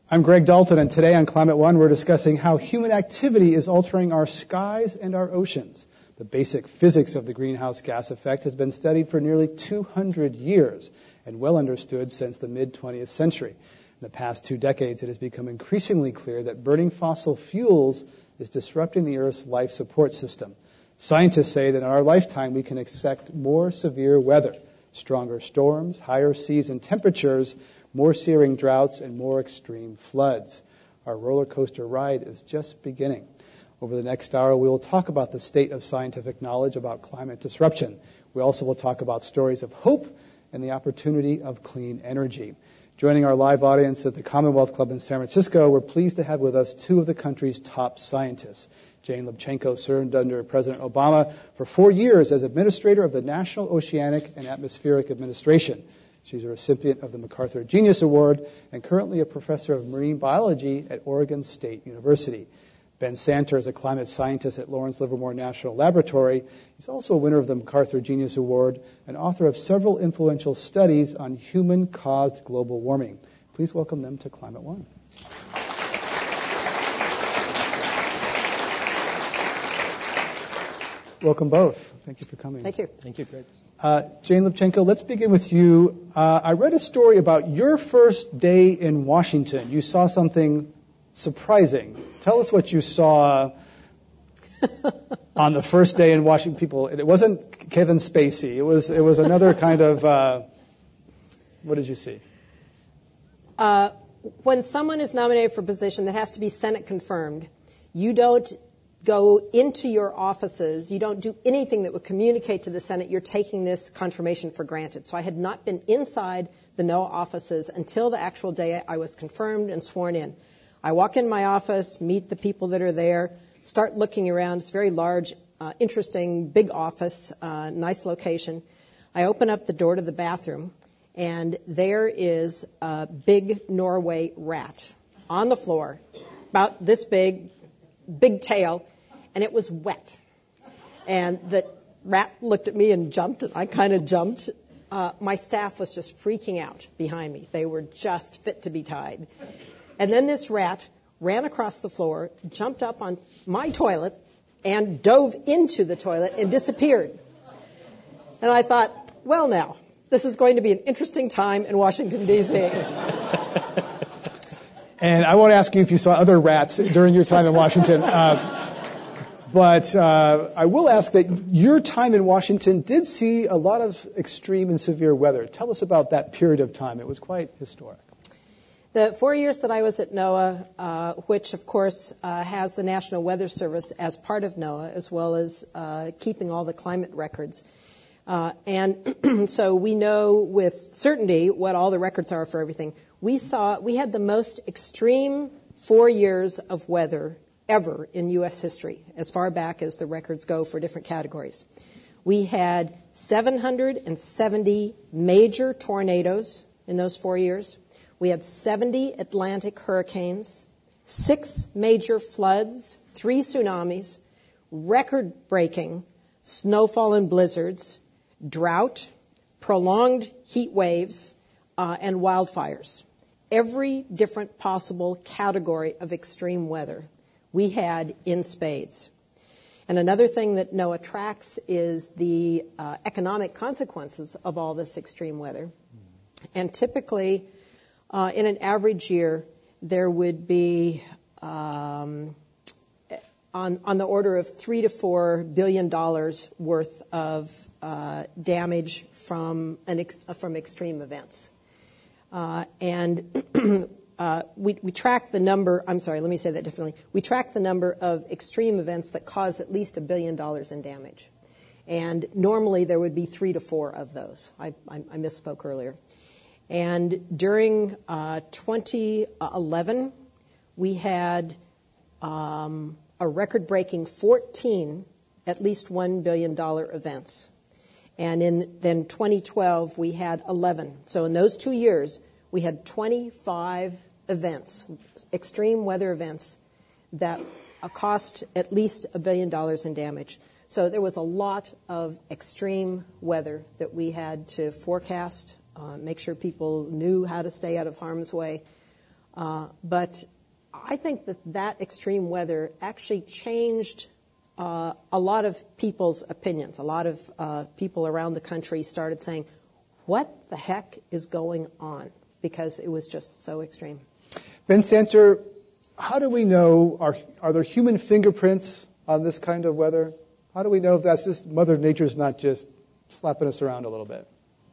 I'm Greg Dalton, and today on Climate One, we're discussing how human activity is altering our skies and our oceans. The basic physics of the greenhouse gas effect has been studied for nearly 200 years and well understood since the mid-20th century. In the past 2 decades, it has become increasingly clear that burning fossil fuels is disrupting the Earth's life support system. Scientists say that in our lifetime, we can expect more severe weather, stronger storms, higher seas and temperatures, more searing droughts, and more extreme floods. Our roller coaster ride is just beginning. Over the next hour, we will talk about the state of scientific knowledge about climate disruption. We also will talk about stories of hope and the opportunity of clean energy. Joining our live audience at the Commonwealth Club in San Francisco, we're pleased to have with us 2 of the country's top scientists. Jane Lubchenco served under President Obama for 4 years as administrator of the National Oceanic and Atmospheric Administration. She's a recipient of the MacArthur Genius Award and currently a professor of marine biology at Oregon State University. Ben Santer is a climate scientist at Lawrence Livermore National Laboratory. He's also a winner of the MacArthur Genius Award and author of several influential studies on human-caused global warming. Please welcome them to Climate One. Welcome both. Thank you for coming. Thank you. Thank you, Greg. Jane Lubchenco, let's begin with you. I read a story about your first day in Washington. You saw something surprising. Tell us what you saw on the first day in Washington. People, it wasn't Kevin Spacey. It was another kind of. What did you see? When someone is nominated for a position that has to be Senate confirmed, you don't go into your offices. You don't do anything that would communicate to the Senate you're taking this confirmation for granted. So I had not been inside the NOAA offices until the actual day I was confirmed and sworn in. I walk in my office, meet the people that are there, start looking around. It's a very large, interesting, big office, nice location. I open up the door to the bathroom, and there is a big Norway rat on the floor, about this big tail, and it was wet. And the rat looked at me and jumped, and I kind of jumped. My staff was just freaking out behind me. They were just fit to be tied. And then this rat ran across the floor, jumped up on my toilet, and dove into the toilet and disappeared. And I thought, well, now, this is going to be an interesting time in Washington, D.C. And I won't ask you if you saw other rats during your time in Washington, but I will ask that your time in Washington did see a lot of extreme and severe weather. Tell us about that period of time. It was quite historic. The 4 years that I was at NOAA, which, of course, has the National Weather Service as part of NOAA, as well as keeping all the climate records. And so we know with certainty what all the records are for everything. We had the most extreme 4 years of weather ever in U.S. history, as far back as the records go for different categories. We had 770 major tornadoes in those 4 years. We had 70 Atlantic hurricanes, 6 major floods, 3 tsunamis, record-breaking snowfall and blizzards, drought, prolonged heat waves, and wildfires. Every different possible category of extreme weather we had in spades. And another thing that NOAA tracks is the economic consequences of all this extreme weather. And typically, in an average year, there would be on the order of $3 to $4 billion worth of damage from extreme events. And we track the number, let me say that differently. We track the number of extreme events that cause at least $1 billion in damage. And normally there would be 3 to 4 of those. I misspoke earlier. And during 2011, we had a record-breaking 14 at least $1 billion events. And then 2012, we had 11. So in those 2 years, we had 25 events, extreme weather events, that cost at least $1 billion in damage. So there was a lot of extreme weather that we had to forecast, make sure people knew how to stay out of harm's way. But I think that extreme weather actually changed a lot of people's opinions. A lot of people around the country started saying, what the heck is going on? Because it was just so extreme. Ben Santer, how do we know, are there human fingerprints on this kind of weather? How do we know if that's just Mother Nature's not just slapping us around a little bit?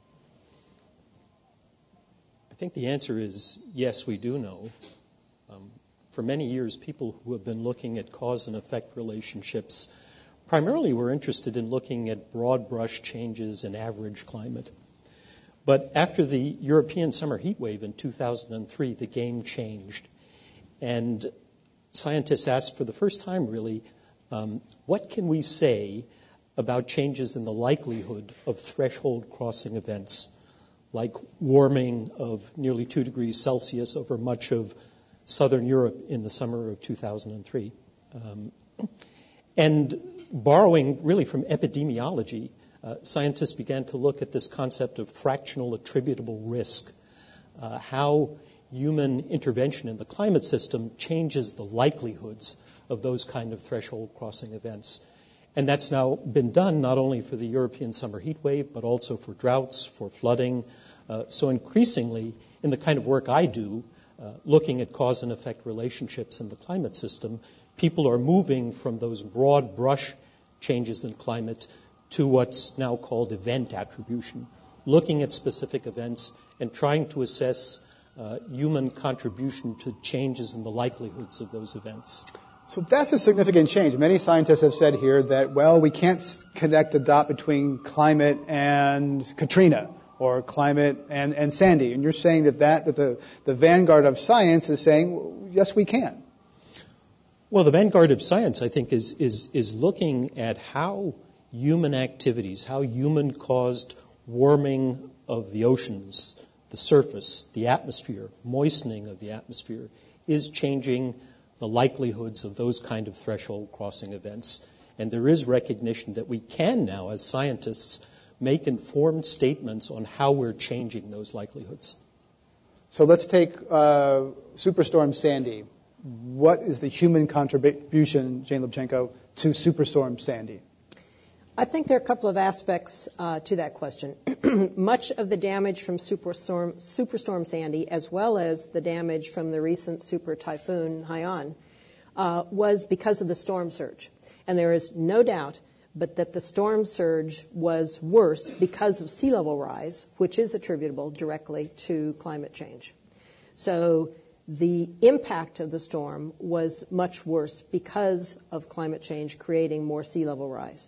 I think the answer is yes, we do know. For many years, people who have been looking at cause and effect relationships primarily were interested in looking at broad brush changes in average climate. But after the European summer heat wave in 2003, the game changed. And scientists asked for the first time, really, what can we say about changes in the likelihood of threshold crossing events, like warming of nearly 2 degrees Celsius over much of southern Europe in the summer of 2003. And borrowing really from epidemiology, scientists began to look at this concept of fractional attributable risk, how human intervention in the climate system changes the likelihoods of those kind of threshold crossing events. And that's now been done not only for the European summer heat wave, but also for droughts, for flooding. So increasingly, in the kind of work I do, looking at cause and effect relationships in the climate system, people are moving from those broad brush changes in climate to what's now called event attribution, looking at specific events and trying to assess human contribution to changes in the likelihoods of those events. So that's a significant change. Many scientists have said here that, well, we can't connect a dot between climate and Katrina or climate and Sandy. And you're saying that the vanguard of science is saying, well, yes, we can. Well, the vanguard of science, I think, is looking at how human activities, how human-caused warming of the oceans, the surface, the atmosphere, moistening of the atmosphere, is changing the likelihoods of those kind of threshold crossing events. And there is recognition that we can now, as scientists, make informed statements on how we're changing those likelihoods. So let's take Superstorm Sandy. What is the human contribution, Jane Lubchenco, to Superstorm Sandy? I think there are a couple of aspects to that question. Much of the damage from Superstorm Sandy, as well as the damage from the recent super typhoon Haiyan, was because of the storm surge. And there is no doubt but that the storm surge was worse because of sea level rise, which is attributable directly to climate change. So the impact of the storm was much worse because of climate change creating more sea level rise.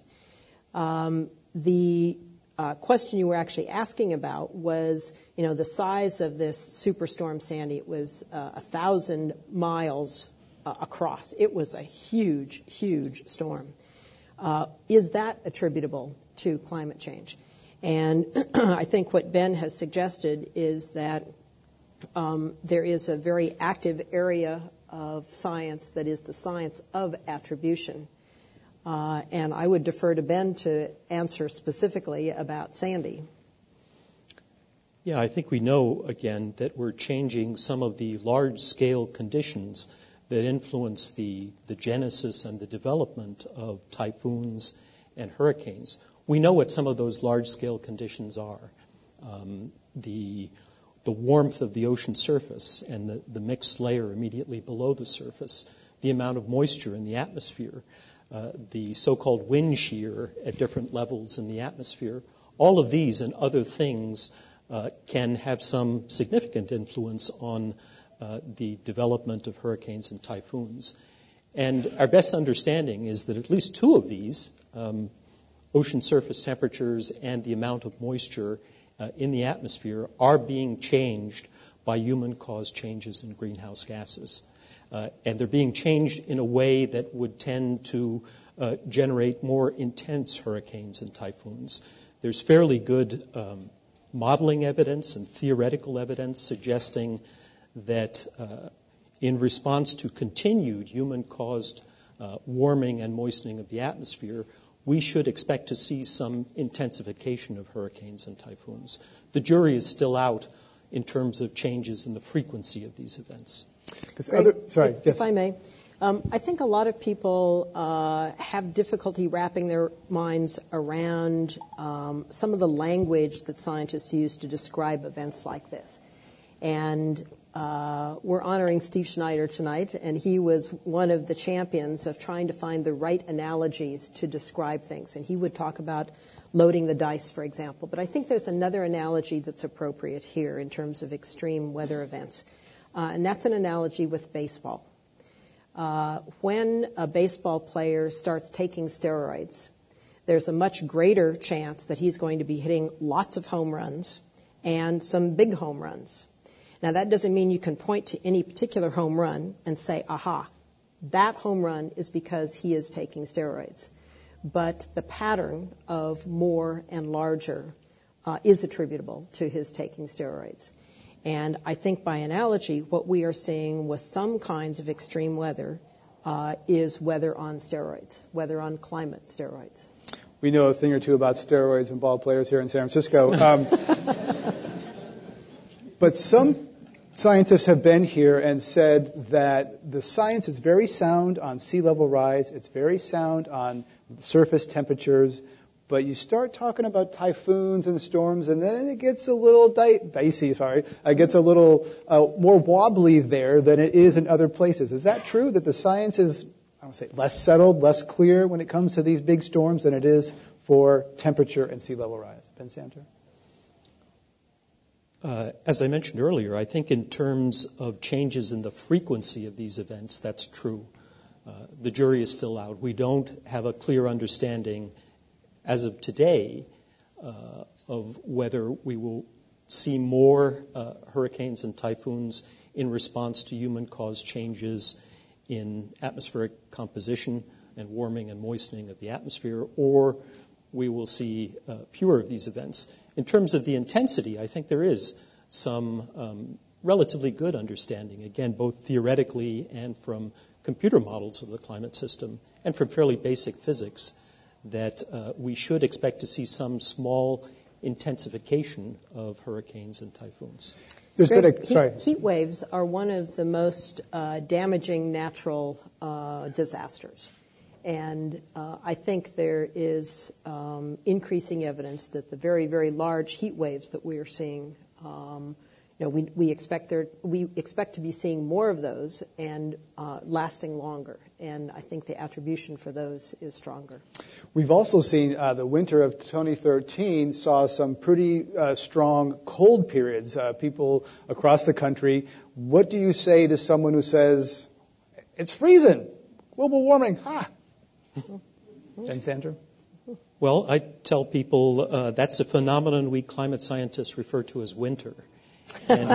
The question you were actually asking about was, the size of this Superstorm Sandy. It was 1,000 miles across. It was a huge, huge storm. Is that attributable to climate change? And I think what Ben has suggested is that there is a very active area of science that is the science of attribution. And I would defer to Ben to answer specifically about Sandy. Yeah, I think we know, again, that we're changing some of the large-scale conditions that influence the genesis and the development of typhoons and hurricanes. We know what some of those large-scale conditions are. The warmth of the ocean surface and the mixed layer immediately below the surface, the amount of moisture in the atmosphere, the so-called wind shear at different levels in the atmosphere. All of these and other things can have some significant influence on the development of hurricanes and typhoons. And our best understanding is that at least two of these, ocean surface temperatures and the amount of moisture in the atmosphere, are being changed by human-caused changes in greenhouse gases. And they're being changed in a way that would tend to generate more intense hurricanes and typhoons. There's fairly good modeling evidence and theoretical evidence suggesting that in response to continued human-caused warming and moistening of the atmosphere, we should expect to see some intensification of hurricanes and typhoons. The jury is still out in terms of changes in the frequency of these events. If I may. I think a lot of people have difficulty wrapping their minds around some of the language that scientists use to describe events like this. And we're honoring Steve Schneider tonight, and he was one of the champions of trying to find the right analogies to describe things. And he would talk about loading the dice, for example. But I think there's another analogy that's appropriate here in terms of extreme weather events, and that's an analogy with baseball. When a baseball player starts taking steroids, there's a much greater chance that he's going to be hitting lots of home runs and some big home runs. Now, that doesn't mean you can point to any particular home run and say, aha, that home run is because he is taking steroids. But the pattern of more and larger is attributable to his taking steroids. And I think by analogy, what we are seeing with some kinds of extreme weather is weather on steroids, weather on climate steroids. We know a thing or two about steroids and ball players here in San Francisco. But some scientists have been here and said that the science is very sound on sea level rise. It's very sound on surface temperatures. But you start talking about typhoons and storms, and then it gets a little dicey. It gets a little more wobbly there than it is in other places. Is that true, that the science is, I don't say less settled, less clear when it comes to these big storms than it is for temperature and sea level rise? Ben Santer? As I mentioned earlier, I think in terms of changes in the frequency of these events, that's true. The jury is still out. We don't have a clear understanding as of today of whether we will see more hurricanes and typhoons in response to human-caused changes in atmospheric composition and warming and moistening of the atmosphere, or we will see fewer of these events. In terms of the intensity, I think there is some relatively good understanding, again, both theoretically and from computer models of the climate system and from fairly basic physics, that we should expect to see some small intensification of hurricanes and typhoons. Heat waves are one of the most damaging natural disasters. And I think there is increasing evidence that the very, very large heat waves that we are seeing, we expect to be seeing more of those and lasting longer. And I think the attribution for those is stronger. We've also seen the winter of 2013 saw some pretty strong cold periods. People across the country. What do you say to someone who says, it's freezing, global warming, Ben Santer? Well, I tell people that's a phenomenon we climate scientists refer to as winter. And,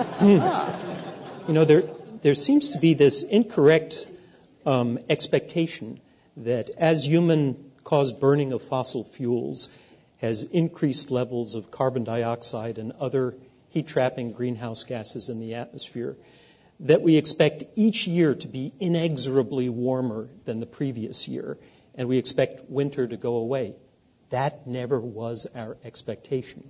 there seems to be this incorrect expectation that as human-caused burning of fossil fuels has increased levels of carbon dioxide and other heat-trapping greenhouse gases in the atmosphere, that we expect each year to be inexorably warmer than the previous year, and we expect winter to go away. That never was our expectation.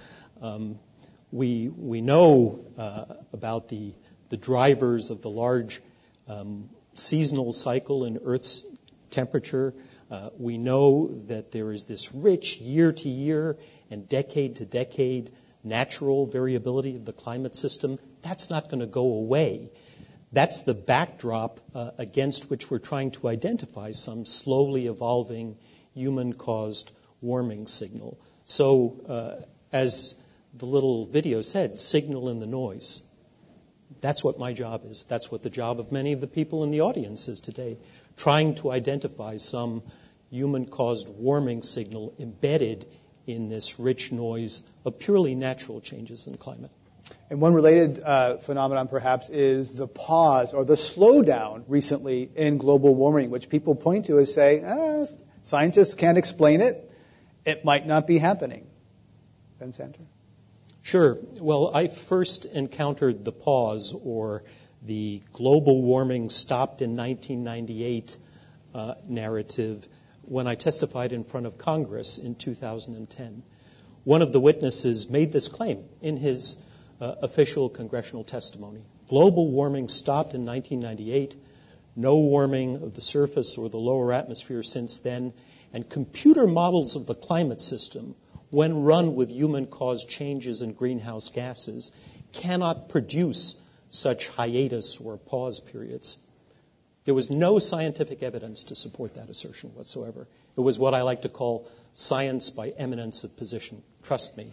We know about the drivers of the large seasonal cycle in Earth's temperature. We know that there is this rich year-to-year and decade-to-decade natural variability of the climate system. That's not going to go away. That's the backdrop against which we're trying to identify some slowly evolving human-caused warming signal. So, as the little video said, signal in the noise. That's what my job is. That's what the job of many of the people in the audience is today, trying to identify some human-caused warming signal embedded in this rich noise of purely natural changes in climate. And one related phenomenon, perhaps, is the pause or the slowdown recently in global warming, which people point to as saying, scientists can't explain it. It might not be happening. Ben Santer? Sure. Well, I first encountered the pause or the global warming stopped in 1998 narrative when I testified in front of Congress in 2010. One of the witnesses made this claim in his official congressional testimony. Global warming stopped in 1998. No warming of the surface or the lower atmosphere since then. And computer models of the climate system, when run with human-caused changes in greenhouse gases, cannot produce such hiatus or pause periods. There was no scientific evidence to support that assertion whatsoever. It was what I like to call science by eminence of position. Trust me,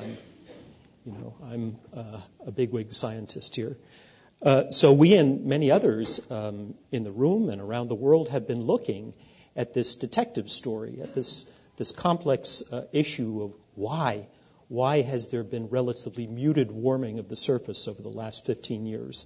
I'm a bigwig scientist here. So we and many others in the room and around the world have been looking at this detective story, at this complex issue of why. Why has there been relatively muted warming of the surface over the last 15 years?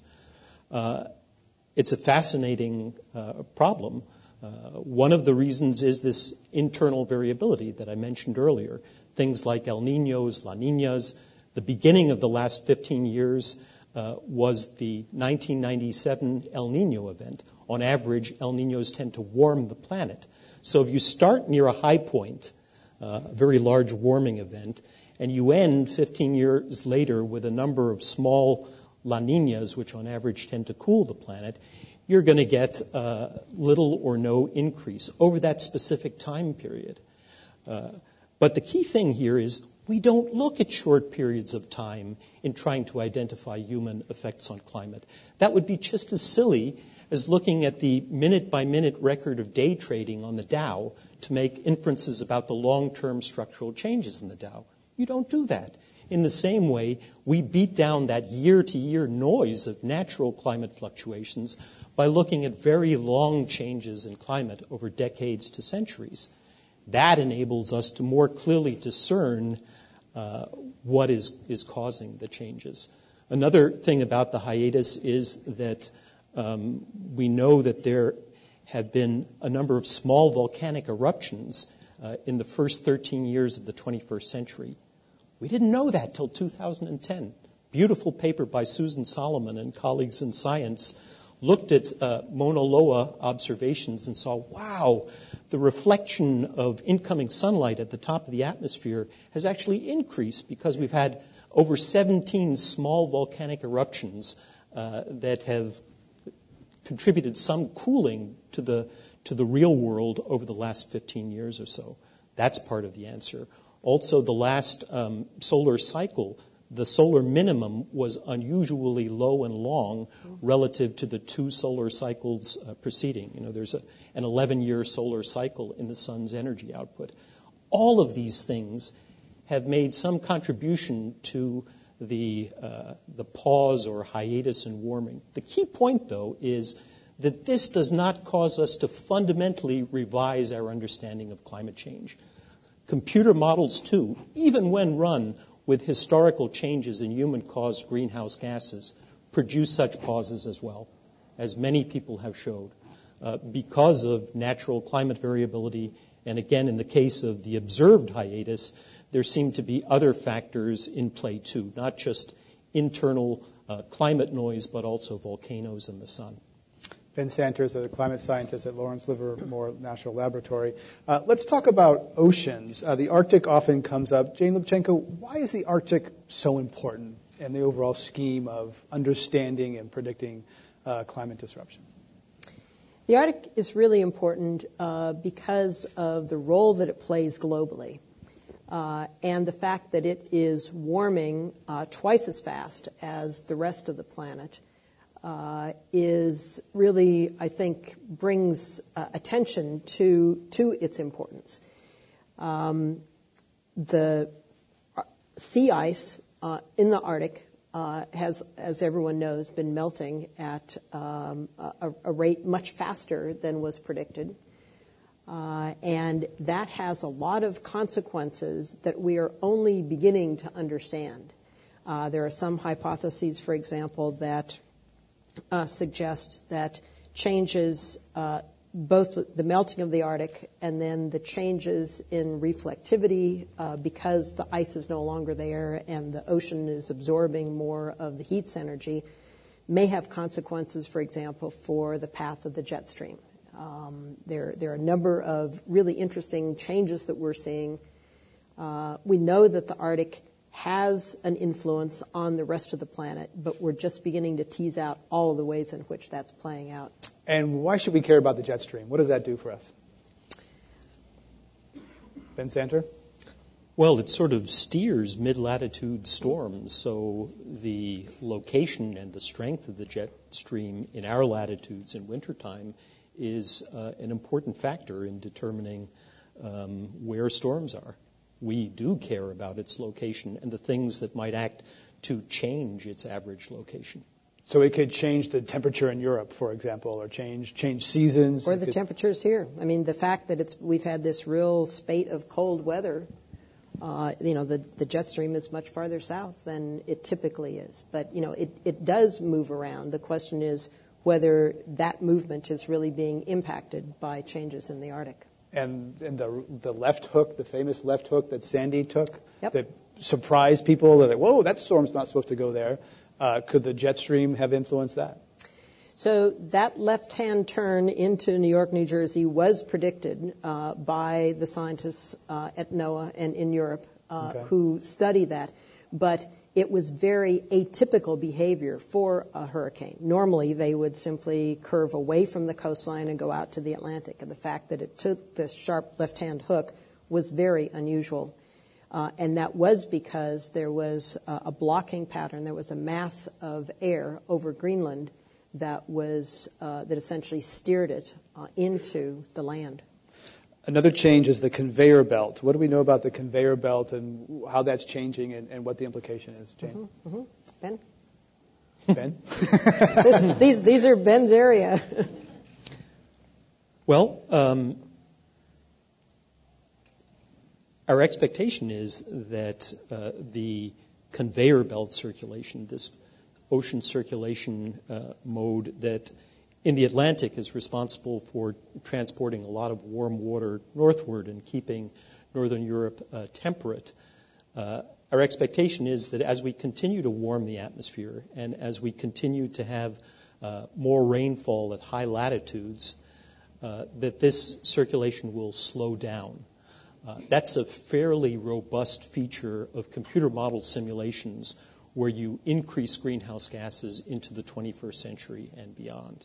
It's a fascinating problem. One of the reasons is this internal variability that I mentioned earlier. Things like El Niños, La Niñas. The beginning of the last 15 years was the 1997 El Niño event. On average, El Niños tend to warm the planet. So if you start near a high point, a very large warming event, and you end 15 years later with a number of small La Niñas, which on average tend to cool the planet, you're going to get little or no increase over that specific time period. But the key thing here is we don't look at short periods of time in trying to identify human effects on climate. That would be just as silly as looking at the minute-by-minute record of day trading on the Dow to make inferences about the long-term structural changes in the Dow. You don't do that. In the same way, we beat down that year-to-year noise of natural climate fluctuations by looking at very long changes in climate over decades to centuries. That enables us to more clearly discern what is causing the changes. Another thing about the hiatus is that we know that there have been a number of small volcanic eruptions in the first 13 years of the 21st century. We didn't know that till 2010. Beautiful paper by Susan Solomon and colleagues in Science looked at Mauna Loa observations and saw, wow, the reflection of incoming sunlight at the top of the atmosphere has actually increased because we've had over 17 small volcanic eruptions that have contributed some cooling to the real world over the last 15 years or so. That's part of the answer. Also, the last solar cycle, the solar minimum was unusually low and long relative to the two solar cycles preceding. You know, there's an 11-year solar cycle in the sun's energy output. All of these things have made some contribution to the pause or hiatus in warming. The key point, though, is that this does not cause us to fundamentally revise our understanding of climate change. Computer models, too, even when run with historical changes in human-caused greenhouse gases, produce such pauses as well, as many people have showed, because of natural climate variability. And again, in the case of the observed hiatus, there seem to be other factors in play, too, not just internal climate noise, but also volcanoes in the sun. Ben Santers, a climate scientist at Lawrence Livermore National Laboratory. Let's talk about oceans. The Arctic often comes up. Jane Lubchenco, why is the Arctic so important in the overall scheme of understanding and predicting climate disruption? The Arctic is really important because of the role that it plays globally and the fact that it is warming twice as fast as the rest of the planet. Is really, I think, brings attention to its importance. The sea ice in the Arctic has, as everyone knows, been melting at a rate much faster than was predicted. And that has a lot of consequences that we are only beginning to understand. There are some hypotheses, for example, that suggest that changes, both the melting of the Arctic and then the changes in reflectivity because the ice is no longer there and the ocean is absorbing more of the heat's energy, may have consequences, for example, for the path of the jet stream. There are a number of really interesting changes that we're seeing. We know that the Arctic has an influence on the rest of the planet, but we're just beginning to tease out all of the ways in which that's playing out. And why should we care about the jet stream? What does that do for us? Ben Santer? Well, it sort of steers mid-latitude storms, so the location and the strength of the jet stream in our latitudes in wintertime is an important factor in determining where storms are. We do care about its location and the things that might act to change its average location. So it could change the temperature in Europe, for example, or change seasons. Or the temperatures here. I mean, the fact that we've had this real spate of cold weather, the jet stream is much farther south than it typically is. But, it does move around. The question is whether that movement is really being impacted by changes in the Arctic. And the left hook, the famous left hook that Sandy took, yep. that surprised people. They're like, whoa, that storm's not supposed to go there. Could the jet stream have influenced that? So that left-hand turn into New York, New Jersey was predicted by the scientists at NOAA and in Europe who study that. But it was very atypical behavior for a hurricane. Normally, they would simply curve away from the coastline and go out to the Atlantic. And the fact that it took this sharp left-hand hook was very unusual. And that was because there was a blocking pattern. There was a mass of air over Greenland that essentially steered it into the land. Another change is the conveyor belt. What do we know about the conveyor belt and how that's changing and what the implication is, Jane? Ben? Ben? These are Ben's area. Well, our expectation is that the conveyor belt circulation, this ocean circulation mode that in the Atlantic is responsible for transporting a lot of warm water northward and keeping northern Europe temperate. Our expectation is that as we continue to warm the atmosphere and as we continue to have more rainfall at high latitudes, that this circulation will slow down. That's a fairly robust feature of computer model simulations where you increase greenhouse gases into the 21st century and beyond.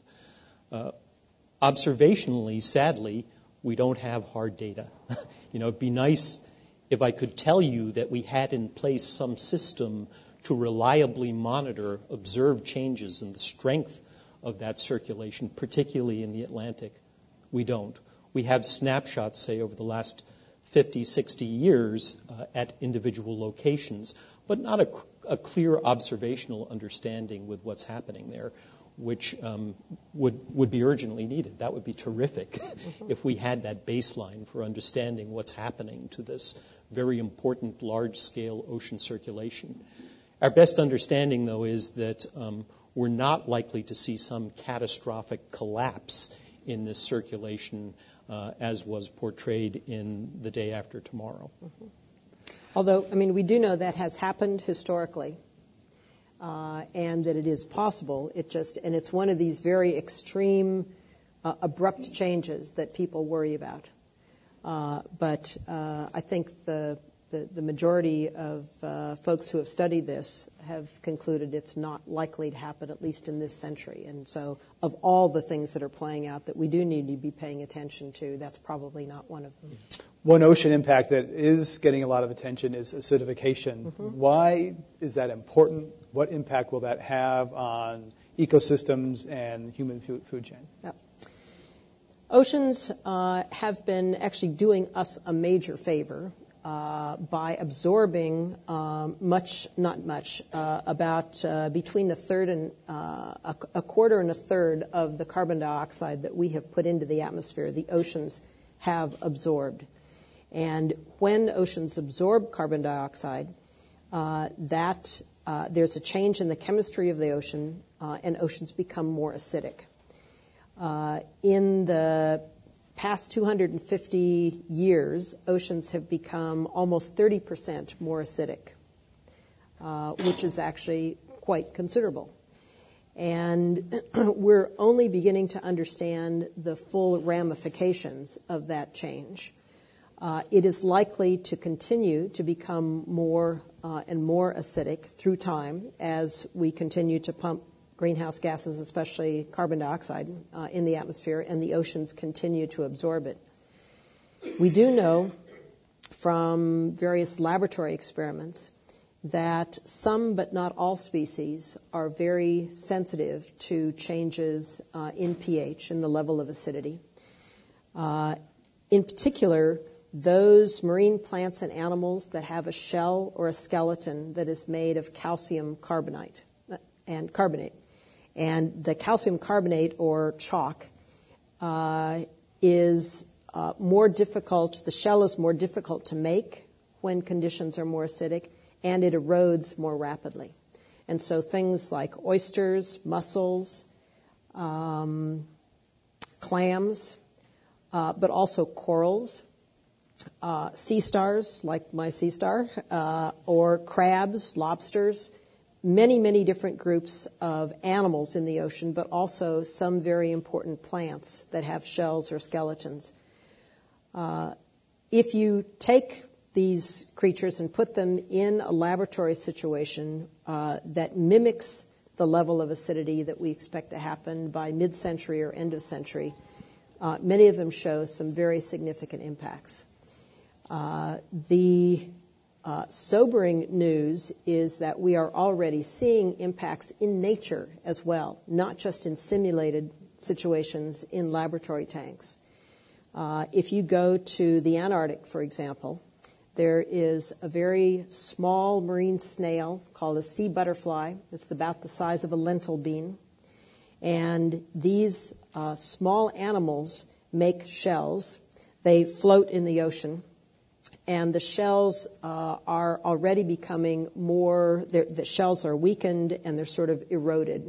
Observationally, sadly, we don't have hard data. It'd be nice if I could tell you that we had in place some system to reliably monitor observed changes in the strength of that circulation, particularly in the Atlantic. We don't. We have snapshots, say, over the last 50, 60 years at individual locations, but not a clear observational understanding with what's happening there, which would be urgently needed. That would be terrific if we had that baseline for understanding what's happening to this very important large-scale ocean circulation. Our best understanding, though, is that we're not likely to see some catastrophic collapse in this circulation as was portrayed in The Day After Tomorrow. Although, we do know that has happened historically. And that it is possible. And it's one of these very extreme, abrupt changes that people worry about. But I think the majority of folks who have studied this have concluded it's not likely to happen, at least in this century. And so, of all the things that are playing out that we do need to be paying attention to, that's probably not one of them. One ocean impact that is getting a lot of attention is acidification. Why is that important? What impact will that have on ecosystems and human food chain? Yep. Oceans have been actually doing us a major favor by absorbing about between a third and a quarter and a third of the carbon dioxide that we have put into the atmosphere. The oceans have absorbed. And when oceans absorb carbon dioxide, there's a change in the chemistry of the ocean, and oceans become more acidic. In the past 250 years, oceans have become almost 30% more acidic, which is actually quite considerable. And we're only beginning to understand the full ramifications of that change. It is likely to continue to become more and more acidic through time as we continue to pump greenhouse gases, especially carbon dioxide, in the atmosphere, and the oceans continue to absorb it. We do know from various laboratory experiments that some but not all species are very sensitive to changes in pH, in the level of acidity. In particular, those marine plants and animals that have a shell or a skeleton that is made of calcium carbonate. And the calcium carbonate, or chalk, is more difficult, the shell is more difficult to make when conditions are more acidic, and it erodes more rapidly. And so things like oysters, mussels, clams, but also corals, sea stars, like my sea star, or crabs, lobsters, many, many different groups of animals in the ocean, but also some very important plants that have shells or skeletons. If you take these creatures and put them in a laboratory situation that mimics the level of acidity that we expect to happen by mid-century or end of century, many of them show some very significant impacts. The sobering news is that we are already seeing impacts in nature as well, not just in simulated situations in laboratory tanks. If you go to the Antarctic, for example, there is a very small marine snail called a sea butterfly. It's about the size of a lentil bean. And these small animals make shells. They float in the ocean. And the shells are already becoming more, the shells are weakened and they're sort of eroded.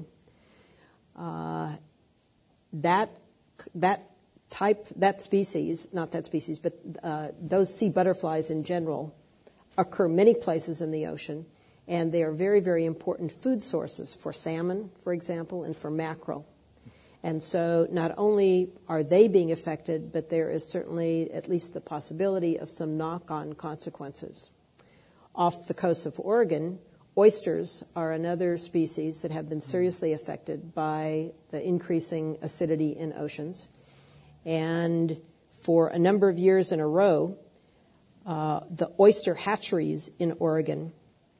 Those sea butterflies in general occur many places in the ocean, and they are very, very important food sources for salmon, for example, and for mackerel. And so not only are they being affected, but there is certainly at least the possibility of some knock-on consequences. Off the coast of Oregon, oysters are another species that have been seriously affected by the increasing acidity in oceans. And for a number of years in a row, the oyster hatcheries in Oregon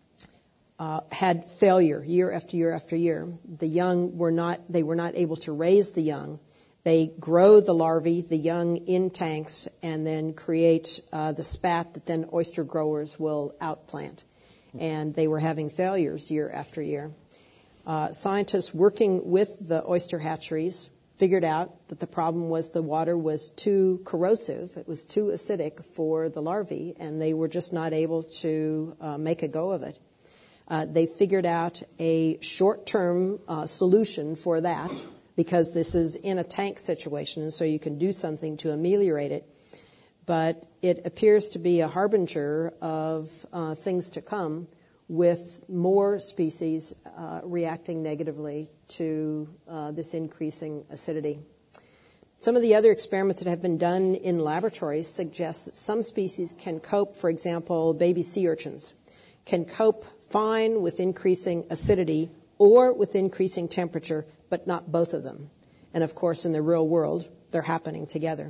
had failure year after year after year. The young were not able to raise the young. They grow the larvae, the young, in tanks and then create the spat that then oyster growers will outplant. And they were having failures year after year. Scientists working with the oyster hatcheries figured out that the problem was the water was too corrosive, it was too acidic for the larvae, and they were just not able to make a go of it. They figured out a short-term solution for that, because this is in a tank situation, and so you can do something to ameliorate it. But it appears to be a harbinger of things to come, with more species reacting negatively to this increasing acidity. Some of the other experiments that have been done in laboratories suggest that some species can cope, for example, baby sea urchins, can cope fine with increasing acidity or with increasing temperature, but not both of them. And of course, in the real world, they're happening together.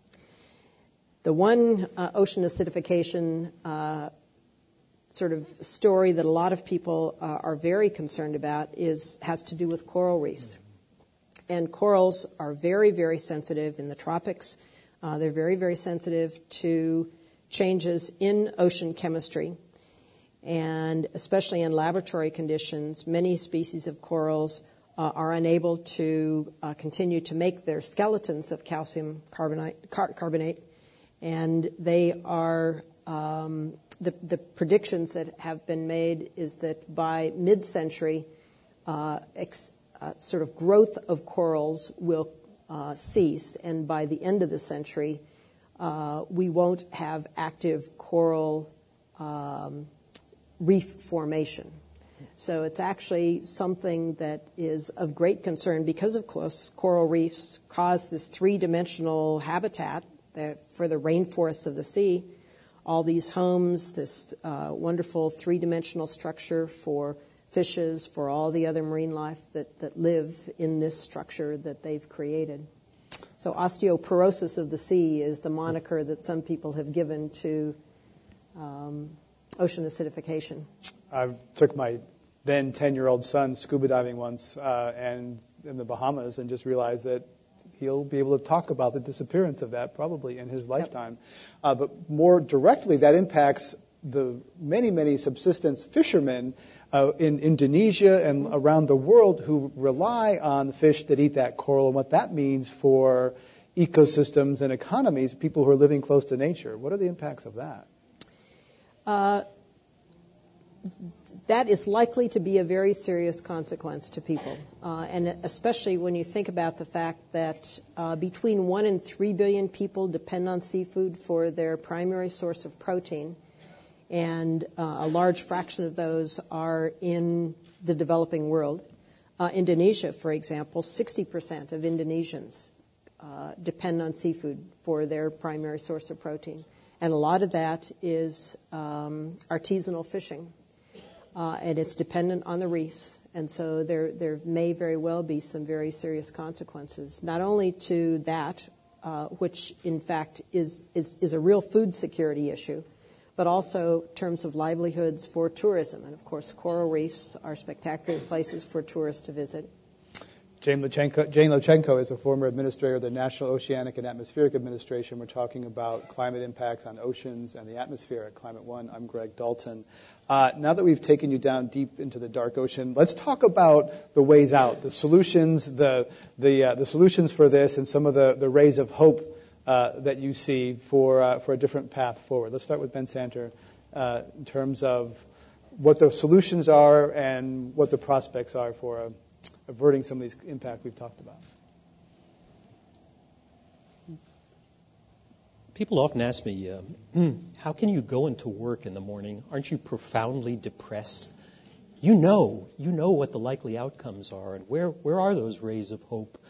The one ocean acidification sort of story that a lot of people are very concerned about has to do with coral reefs. And corals are very, very sensitive in the tropics. They're very, very sensitive to changes in ocean chemistry. And especially in laboratory conditions, many species of corals are unable to continue to make their skeletons of calcium carbonate. And they are the predictions that have been made is that by mid-century, sort of growth of corals will cease, and by the end of the century, we won't have active coral reef formation. So it's actually something that is of great concern because, of course, coral reefs cause this three-dimensional habitat for the rainforests of the sea, all these homes, this wonderful three-dimensional structure for fishes, for all the other marine life that live in this structure that they've created. So osteoporosis of the sea is the moniker that some people have given to ocean acidification. I took my then 10-year-old son scuba diving once and in the Bahamas, and just realized that he'll be able to talk about the disappearance of that probably in his lifetime. Yep. But more directly, that impacts the many, many subsistence fishermen in Indonesia and around the world who rely on the fish that eat that coral and what that means for ecosystems and economies, people who are living close to nature. What are the impacts of that? That is likely to be a very serious consequence to people, and especially when you think about the fact that between 1 and 3 billion people depend on seafood for their primary source of protein, and a large fraction of those are in the developing world. Indonesia, for example, 60% of Indonesians depend on seafood for their primary source of protein, and a lot of that is artisanal fishing. And it's dependent on the reefs, and so there may very well be some very serious consequences, not only to that, which in fact is a real food security issue, but also in terms of livelihoods for tourism. And of course, coral reefs are spectacular places for tourists to visit. Jane Lochenko is a former administrator of the National Oceanic and Atmospheric Administration. We're talking about climate impacts on oceans and the atmosphere at Climate One. I'm Greg Dalton. Now that we've taken you down deep into the dark ocean, let's talk about the ways out, the solutions, the solutions for this, and some of the rays of hope that you see for a different path forward. Let's start with Ben Santer in terms of what the solutions are and what the prospects are for averting some of these impacts we've talked about. People often ask me, how can you go into work in the morning? Aren't you profoundly depressed? You know what the likely outcomes are, and where are those rays of hope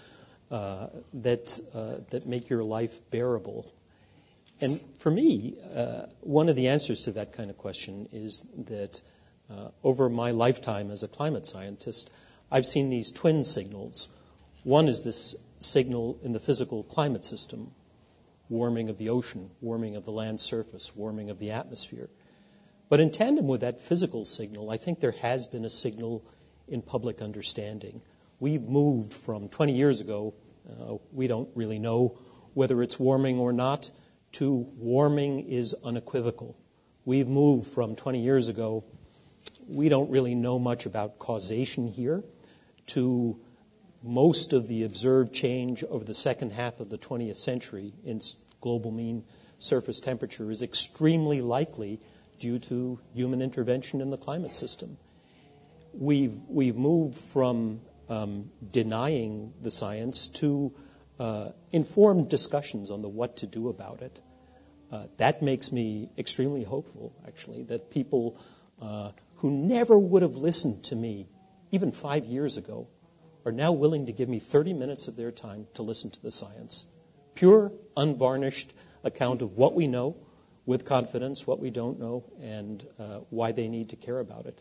that make your life bearable? And for me, one of the answers to that kind of question is that over my lifetime as a climate scientist, I've seen these twin signals. One is this signal in the physical climate system, warming of the ocean, warming of the land surface, warming of the atmosphere. But in tandem with that physical signal, I think there has been a signal in public understanding. We've moved from 20 years ago, we don't really know whether it's warming or not, to warming is unequivocal. We've moved from 20 years ago, we don't really know much about causation here, to most of the observed change over the second half of the 20th century in global mean surface temperature is extremely likely due to human intervention in the climate system. We've moved from denying the science to informed discussions on the what to do about it. That makes me extremely hopeful, actually, that people who never would have listened to me even 5 years ago are now willing to give me 30 minutes of their time to listen to the science. Pure, unvarnished account of what we know with confidence, what we don't know, and why they need to care about it.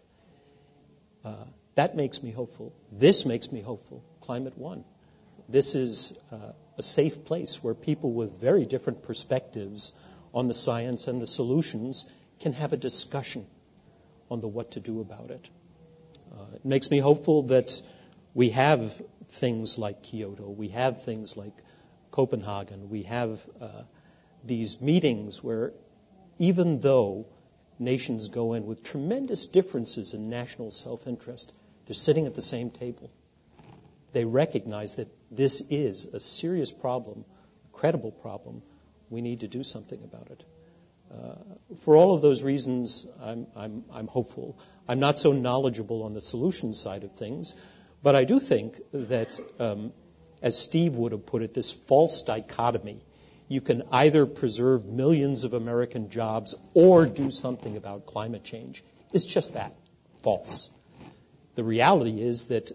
That makes me hopeful. This makes me hopeful. Climate One. This is a safe place where people with very different perspectives on the science and the solutions can have a discussion on the what to do about it. It makes me hopeful that we have things like Kyoto, we have things like Copenhagen, we have these meetings where even though nations go in with tremendous differences in national self-interest, they're sitting at the same table. They recognize that this is a serious problem, a credible problem. We need to do something about it. For all of those reasons, I'm hopeful. I'm not so knowledgeable on the solution side of things, but I do think that, as Steve would have put it, this false dichotomy, you can either preserve millions of American jobs or do something about climate change, is just that, false. The reality is that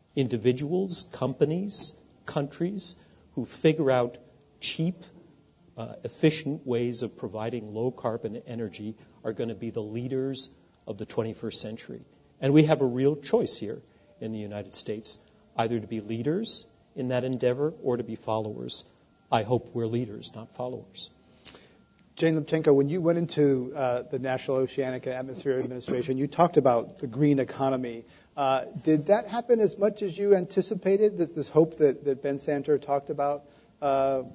individuals, companies, countries who figure out cheap, efficient ways of providing low-carbon energy are going to be the leaders of the 21st century. And we have a real choice here in the United States, either to be leaders in that endeavor or to be followers. I hope we're leaders, not followers. Jane Lubchenco, when you went into the National Oceanic and Atmospheric Administration, you talked about the green economy. Did that happen as much as you anticipated, this hope that Ben Santer talked about? Because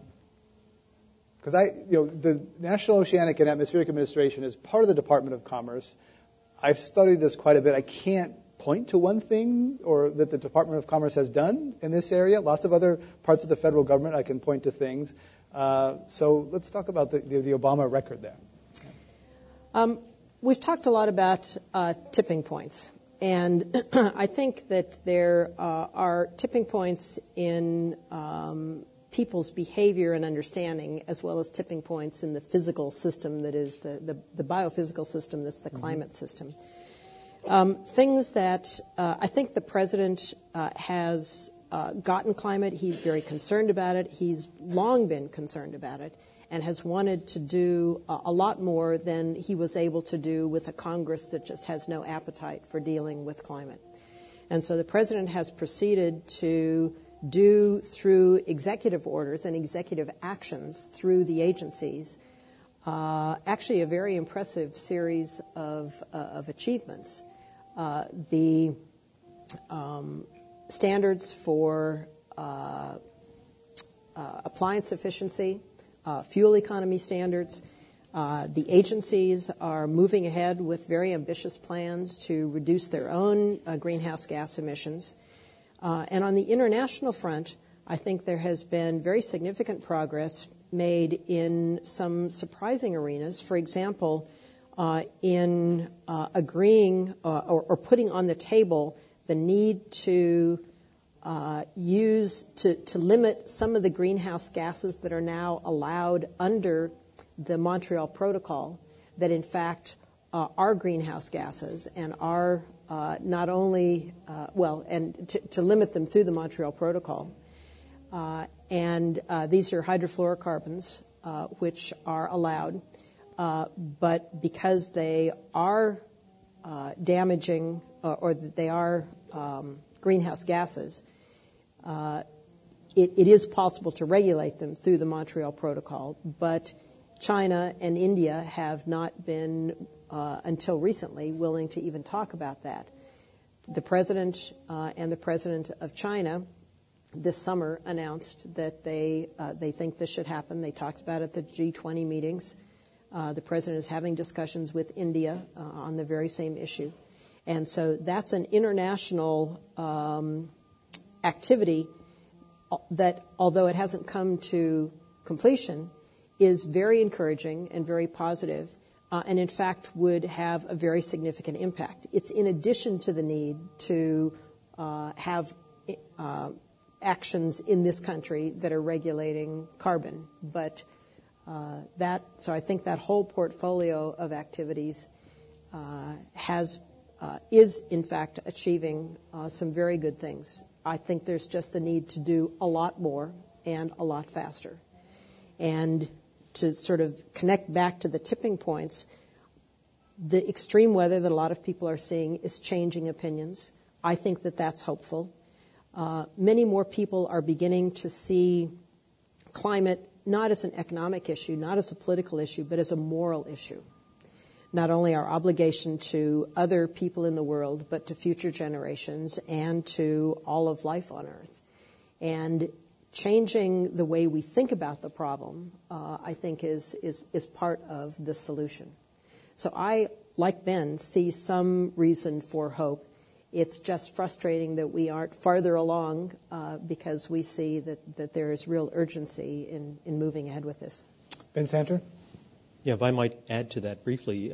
the National Oceanic and Atmospheric Administration is part of the Department of Commerce. I've studied this quite a bit. I can't point to one thing or that the Department of Commerce has done in this area. Lots of other parts of the federal government, I can point to things. So let's talk about the Obama record there. We've talked a lot about tipping points. And I think that there are tipping points in people's behavior and understanding, as well as tipping points in the physical system that is the biophysical system that's the climate system. Things that I think the president has gotten climate. He's very concerned about it. He's long been concerned about it and has wanted to do a lot more than he was able to do with a Congress that just has no appetite for dealing with climate. And so the president has proceeded to do through executive orders and executive actions through the agencies actually a very impressive series of achievements. The standards for appliance efficiency, fuel economy standards. The agencies are moving ahead with very ambitious plans to reduce their own greenhouse gas emissions. And on the international front, I think there has been very significant progress made in some surprising arenas. For example, in agreeing or putting on the table the need to limit some of the greenhouse gases that are now allowed under the Montreal Protocol, that in fact are greenhouse gases and are not only, and to limit them through the Montreal Protocol. And these are hydrofluorocarbons, which are allowed, but because they are damaging or they are greenhouse gases, it is possible to regulate them through the Montreal Protocol, but China and India have not been, until recently, willing to even talk about that. The president and the president of China this summer announced that they think this should happen. They talked about it at the G20 meetings. The president is having discussions with India on the very same issue. And so that's an international activity that, although it hasn't come to completion, is very encouraging and very positive, and in fact would have a very significant impact. It's in addition to the need to have actions in this country that are regulating carbon, but so I think that whole portfolio of activities is in fact achieving some very good things. I think there's just the need to do a lot more and a lot faster. And to sort of connect back to the tipping points, the extreme weather that a lot of people are seeing is changing opinions. I think that that's hopeful. Many more people are beginning to see climate not as an economic issue, not as a political issue, but as a moral issue. Not only our obligation to other people in the world, but to future generations and to all of life on Earth. And changing the way we think about the problem, I think, is part of the solution. So I, like Ben, see some reason for hope. It's just frustrating that we aren't farther along because we see that there is real urgency in moving ahead with this. Ben Santer? Yeah, if I might add to that briefly,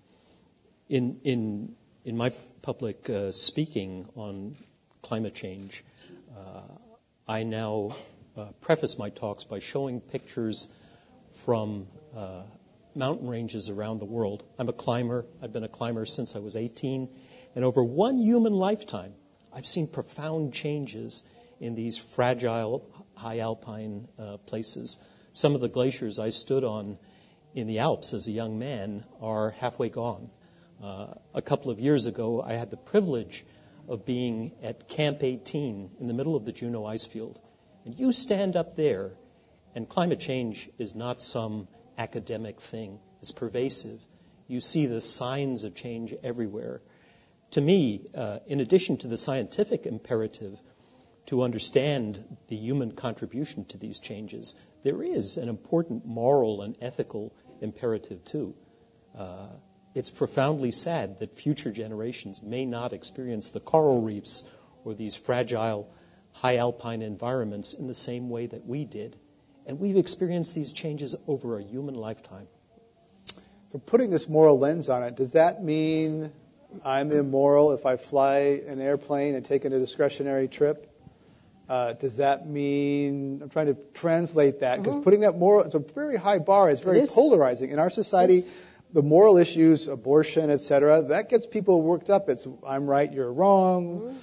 in my public speaking on climate change, I now preface my talks by showing pictures from mountain ranges around the world. I'm a climber. I've been a climber since I was 18. And over one human lifetime, I've seen profound changes in these fragile, high alpine places. Some of the glaciers I stood on in the Alps as a young man are halfway gone. A couple of years ago, I had the privilege of being at Camp 18 in the middle of the Juneau ice field. And you stand up there, and climate change is not some academic thing. It's pervasive. You see the signs of change everywhere. To me, in addition to the scientific imperative to understand the human contribution to these changes, there is an important moral and ethical imperative too. It's profoundly sad that future generations may not experience the coral reefs or these fragile high alpine environments in the same way that we did. And we've experienced these changes over a human lifetime. So putting this moral lens on it, does that mean I'm immoral if I fly an airplane and take a discretionary trip? Does that mean, I'm trying to translate that, because putting that moral, it's a very high bar, it's very polarizing. In our society, the moral issues, abortion, etc., that gets people worked up. It's I'm right, you're wrong.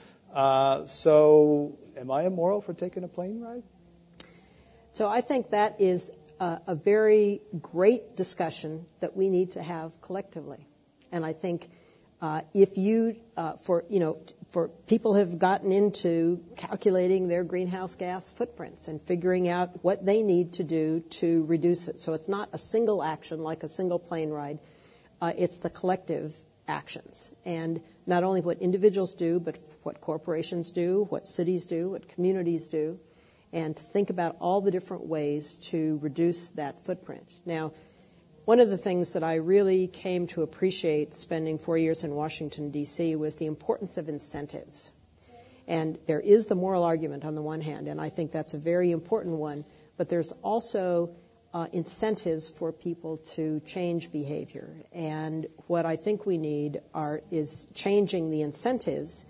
So am I immoral for taking a plane ride? So I think that is a very great discussion that we need to have collectively. And I think if you, for people have gotten into calculating their greenhouse gas footprints and figuring out what they need to do to reduce it. So it's not a single action like a single plane ride. It's the collective actions. And not only what individuals do, but what corporations do, what cities do, what communities do, and to think about all the different ways to reduce that footprint. Now, one of the things that I really came to appreciate spending 4 years in Washington, D.C., was the importance of incentives. And there is the moral argument on the one hand, and I think that's a very important one, but there's also incentives for people to change behavior. And what I think we need is changing the incentives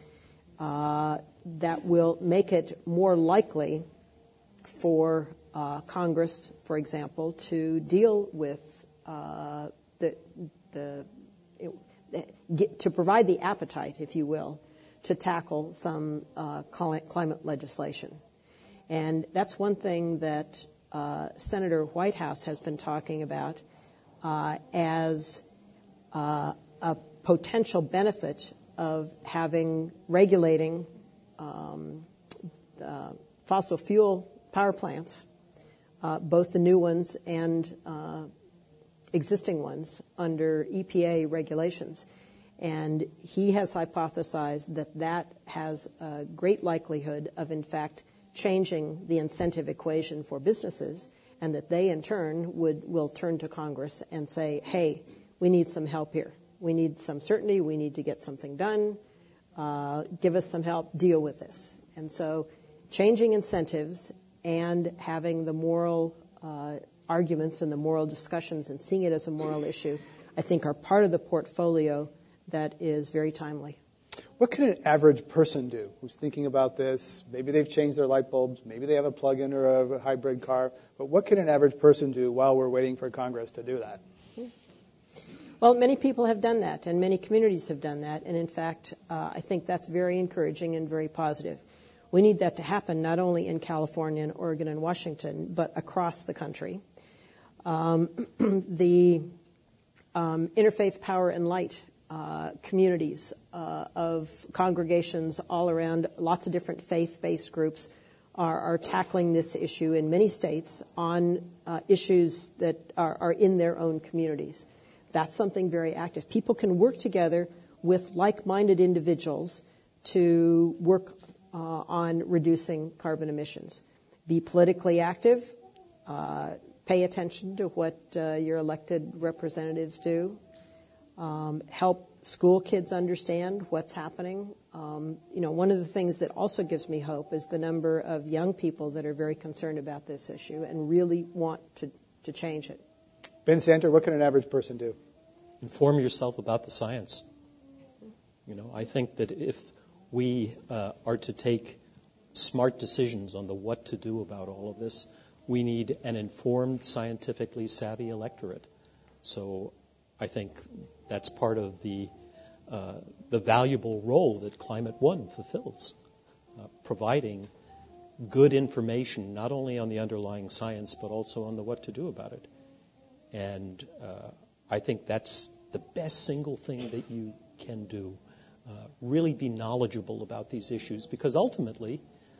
that will make it more likely for Congress, for example, to deal with to provide the appetite, if you will, to tackle some climate legislation. And that's one thing that Senator Whitehouse has been talking about as a potential benefit of regulating fossil fuel power plants, both the new ones and existing ones under EPA regulations. And he has hypothesized that has a great likelihood of, in fact, changing the incentive equation for businesses, and that they, in turn, will turn to Congress and say, hey, we need some help here. We need some certainty. We need to get something done. Give us some help. Deal with this. And so changing incentives and having the moral arguments and the moral discussions and seeing it as a moral issue, I think are part of the portfolio that is very timely. What can an average person do who's thinking about this? Maybe they've changed their light bulbs, maybe they have a plug-in or a hybrid car, but what can an average person do while we're waiting for Congress to do that? Well, many people have done that, and many communities have done that, and in fact, I think that's very encouraging and very positive. We need that to happen not only in California and Oregon and Washington, but across the country. The Interfaith Power and Light communities of congregations all around, lots of different faith-based groups are tackling this issue in many states on issues that are in their own communities. That's something very active. People can work together with like-minded individuals to work on reducing carbon emissions. Be politically active. Pay attention to what your elected representatives do. Help school kids understand what's happening. One of the things that also gives me hope is the number of young people that are very concerned about this issue and really want to change it. Ben Santer, what can an average person do? Inform yourself about the science. I think that if we are to take smart decisions on what to do about all of this, we need an informed, scientifically savvy electorate. So I think that's part of the valuable role that Climate One fulfills, providing good information, not only on the underlying science, but also on the what to do about it. And I think that's the best single thing that you can do. Really be knowledgeable about these issues, because ultimately,